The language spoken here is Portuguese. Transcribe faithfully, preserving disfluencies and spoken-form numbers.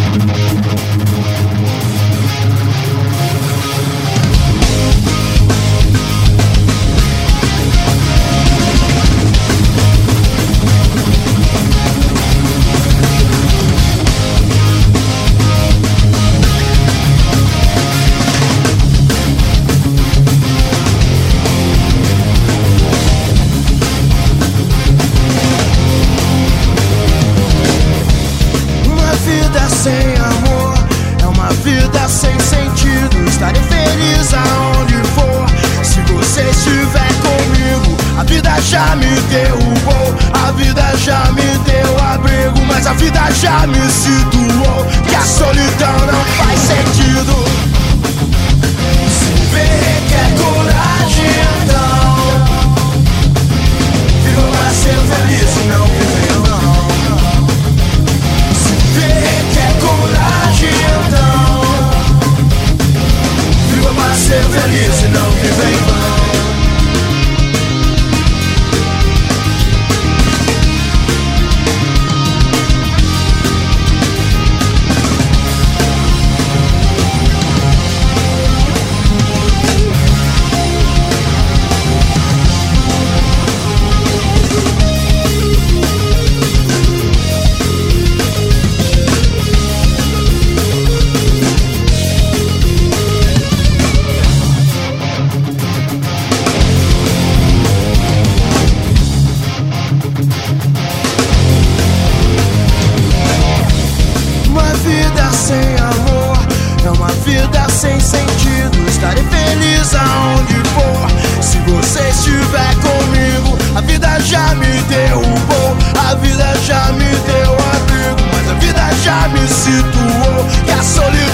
Sem amor é uma vida sem sentido. Estarei feliz aonde for. Se você estiver comigo, a vida já me derrubou, a vida já me deu abrigo, mas a vida já me situou que a solidão não faz sentido. Se vê que é coragem, então viva pra ser feliz e não viver não. Coragem, então viva para ser feliz e não viver em vão. Sem amor é uma vida sem sentido. Estarei feliz aonde for. Se você estiver comigo, a vida já me derrubou, a vida já me deu abrigo, mas a vida já me situou que a solidão